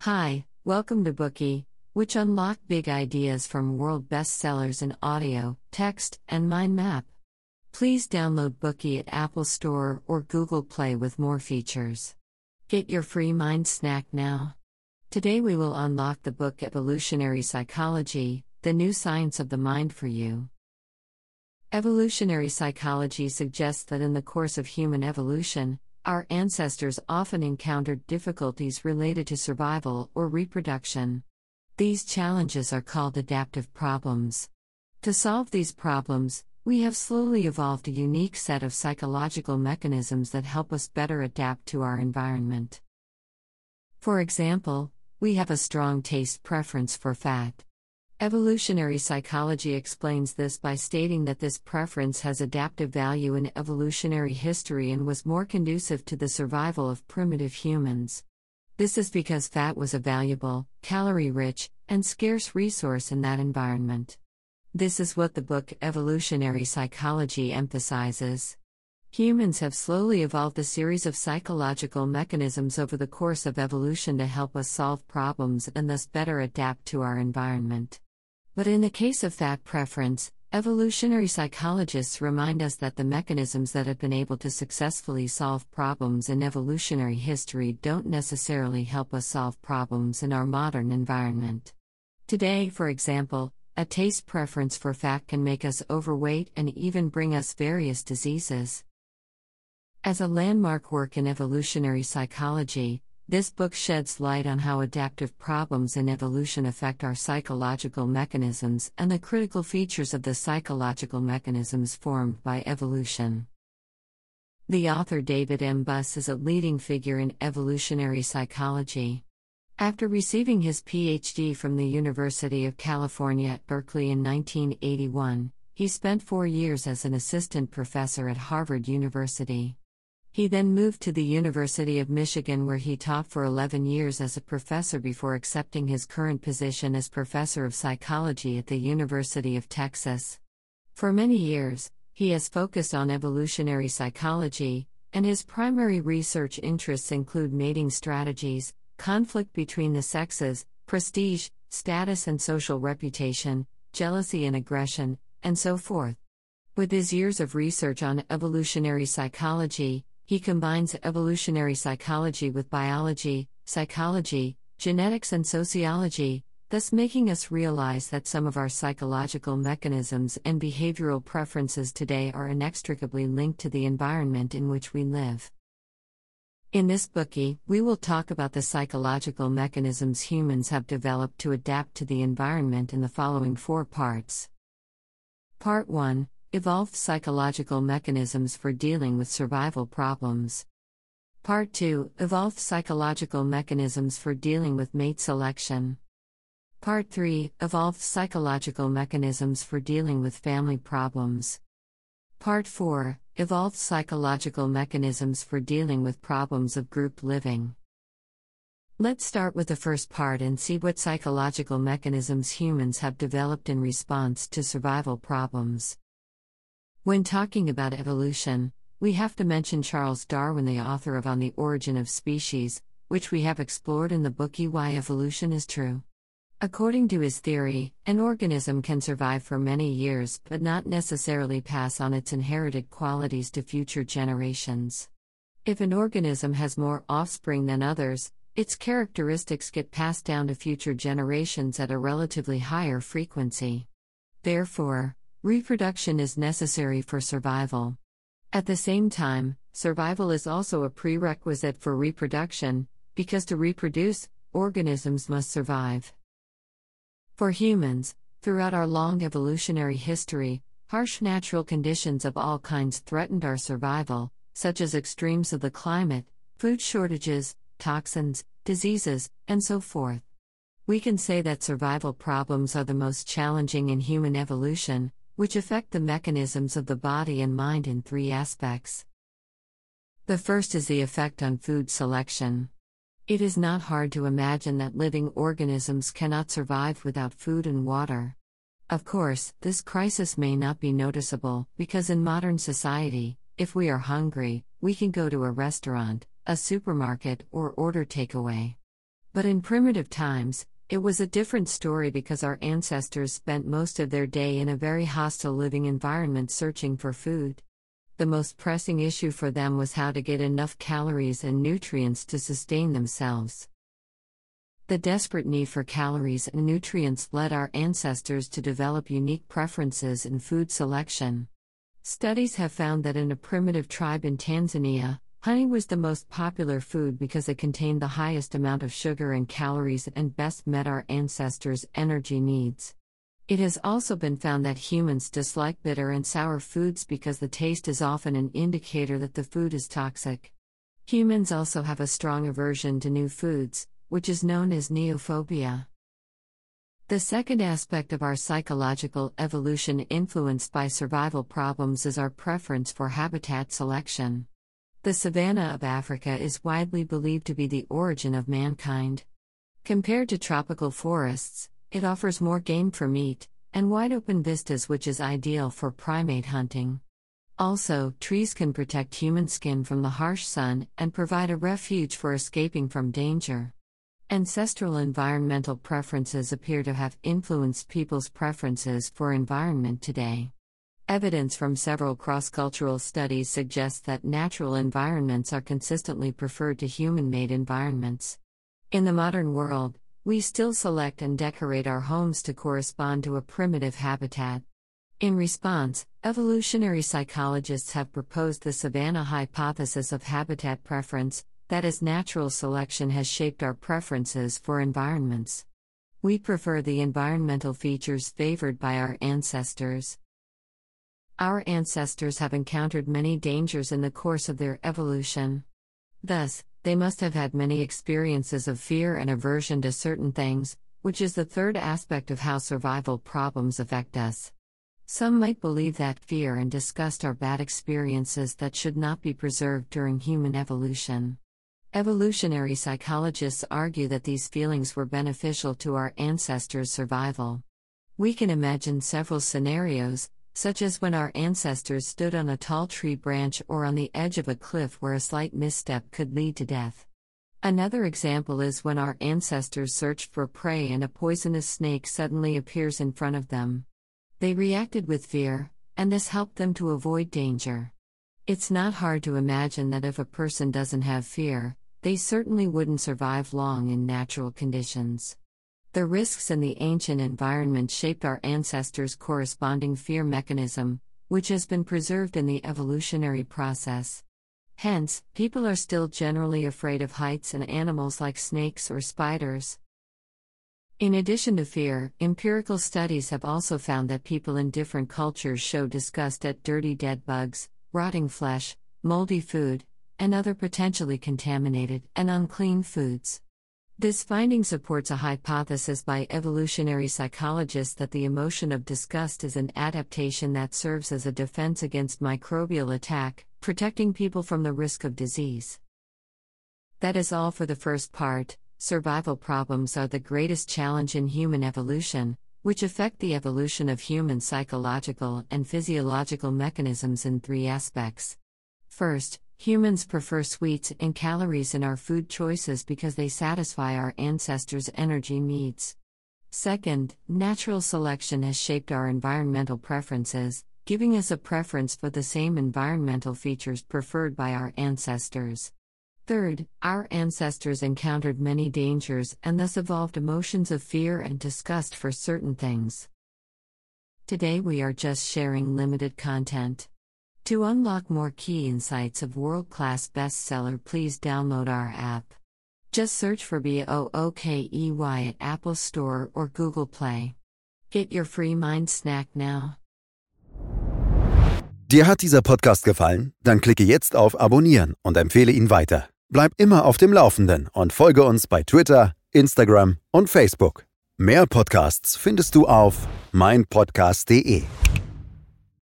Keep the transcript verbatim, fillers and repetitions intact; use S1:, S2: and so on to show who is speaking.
S1: Hi, welcome to Bookey, which unlock big ideas from world bestsellers in audio, text, and mind map. Please download Bookey at Apple Store or Google Play with more features. Get your free mind snack now. Today we will unlock the book Evolutionary Psychology, the new science of the mind for you. Evolutionary psychology suggests that in the course of human evolution, our ancestors often encountered difficulties related to survival or reproduction. These challenges are called adaptive problems. To solve these problems, we have slowly evolved a unique set of psychological mechanisms that help us better adapt to our environment. For example, we have a strong taste preference for fat. Evolutionary psychology explains this by stating that this preference has adaptive value in evolutionary history and was more conducive to the survival of primitive humans. This is because fat was a valuable, calorie-rich, and scarce resource in that environment. This is what the book Evolutionary Psychology emphasizes. Humans have slowly evolved a series of psychological mechanisms over the course of evolution to help us solve problems and thus better adapt to our environment. But in the case of fat preference, evolutionary psychologists remind us that the mechanisms that have been able to successfully solve problems in evolutionary history don't necessarily help us solve problems in our modern environment. Today, for example, a taste preference for fat can make us overweight and even bring us various diseases. As a landmark work in evolutionary psychology, this book sheds light on how adaptive problems in evolution affect our psychological mechanisms and the critical features of the psychological mechanisms formed by evolution. The author David M. Buss is a leading figure in evolutionary psychology. After receiving his P H D from the University of California at Berkeley in nineteen eighty-one, he spent four years as an assistant professor at Harvard University. He then moved to the University of Michigan, where he taught for eleven years as a professor before accepting his current position as professor of psychology at the University of Texas. For many years, he has focused on evolutionary psychology, and his primary research interests include mating strategies, conflict between the sexes, prestige, status and social reputation, jealousy and aggression, and so forth. With his years of research on evolutionary psychology, he combines evolutionary psychology with biology, psychology, genetics and sociology, thus making us realize that some of our psychological mechanisms and behavioral preferences today are inextricably linked to the environment in which we live. In this Bookey, we will talk about the psychological mechanisms humans have developed to adapt to the environment in the following four parts. Part one. Evolved psychological mechanisms for dealing with survival problems. Part two. Evolved psychological mechanisms for dealing with mate selection. Part three. Evolved psychological mechanisms for dealing with family problems. Part four. Evolved psychological mechanisms for dealing with problems of group living. Let's start with the first part and see what psychological mechanisms humans have developed in response to survival problems. When talking about evolution, we have to mention Charles Darwin, the author of On the Origin of Species, which we have explored in the Bookey Why Evolution is True. According to his theory, an organism can survive for many years but not necessarily pass on its inherited qualities to future generations. If an organism has more offspring than others, its characteristics get passed down to future generations at a relatively higher frequency. Therefore, reproduction is necessary for survival. At the same time, survival is also a prerequisite for reproduction, because to reproduce, organisms must survive. For humans, throughout our long evolutionary history, harsh natural conditions of all kinds threatened our survival, such as extremes of the climate, food shortages, toxins, diseases, and so forth. We can say that survival problems are the most challenging in human evolution, which affect the mechanisms of the body and mind in three aspects. The first is the effect on food selection. It is not hard to imagine that living organisms cannot survive without food and water. Of course, this crisis may not be noticeable, because in modern society, if we are hungry, we can go to a restaurant, a supermarket, or order takeaway. But in primitive times, it was a different story because our ancestors spent most of their day in a very hostile living environment searching for food. The most pressing issue for them was how to get enough calories and nutrients to sustain themselves. The desperate need for calories and nutrients led our ancestors to develop unique preferences in food selection. Studies have found that in a primitive tribe in Tanzania, honey was the most popular food because it contained the highest amount of sugar and calories and best met our ancestors' energy needs. It has also been found that humans dislike bitter and sour foods because the taste is often an indicator that the food is toxic. Humans also have a strong aversion to new foods, which is known as neophobia. The second aspect of our psychological evolution influenced by survival problems is our preference for habitat selection. The savanna of Africa is widely believed to be the origin of mankind. Compared to tropical forests, it offers more game for meat, and wide-open vistas which is ideal for primate hunting. Also, trees can protect human skin from the harsh sun and provide a refuge for escaping from danger. Ancestral environmental preferences appear to have influenced people's preferences for environment today. Evidence from several cross-cultural studies suggests that natural environments are consistently preferred to human-made environments. In the modern world, we still select and decorate our homes to correspond to a primitive habitat. In response, evolutionary psychologists have proposed the savanna hypothesis of habitat preference, that is, natural selection has shaped our preferences for environments. We prefer the environmental features favored by our ancestors. Our ancestors have encountered many dangers in the course of their evolution. Thus, they must have had many experiences of fear and aversion to certain things, which is the third aspect of how survival problems affect us. Some might believe that fear and disgust are bad experiences that should not be preserved during human evolution. Evolutionary psychologists argue that these feelings were beneficial to our ancestors' survival. We can imagine several scenarios, such as when our ancestors stood on a tall tree branch or on the edge of a cliff where a slight misstep could lead to death. Another example is when our ancestors searched for prey and a poisonous snake suddenly appears in front of them. They reacted with fear, and this helped them to avoid danger. It's not hard to imagine that if a person doesn't have fear, they certainly wouldn't survive long in natural conditions. The risks in the ancient environment shaped our ancestors' corresponding fear mechanism, which has been preserved in the evolutionary process. Hence, people are still generally afraid of heights and animals like snakes or spiders. In addition to fear, empirical studies have also found that people in different cultures show disgust at dirty dead bugs, rotting flesh, moldy food, and other potentially contaminated and unclean foods. This finding supports a hypothesis by evolutionary psychologists that the emotion of disgust is an adaptation that serves as a defense against microbial attack, protecting people from the risk of disease. That is all for the first part. Survival problems are the greatest challenge in human evolution, which affect the evolution of human psychological and physiological mechanisms in three aspects. First, humans prefer sweets and calories in our food choices because they satisfy our ancestors' energy needs. Second, natural selection has shaped our environmental preferences, giving us a preference for the same environmental features preferred by our ancestors. Third, our ancestors encountered many dangers and thus evolved emotions of fear and disgust for certain things. Today we are just sharing limited content. To unlock more key insights of world-class bestseller, please download our app. Just search for Bookey at Apple Store or Google Play. Get your free mind snack now.
S2: Dir hat dieser Podcast gefallen? Dann klicke jetzt auf Abonnieren und empfehle ihn weiter. Bleib immer auf dem Laufenden und folge uns bei Twitter, Instagram und Facebook. Mehr Podcasts findest du auf mein podcast punkt de.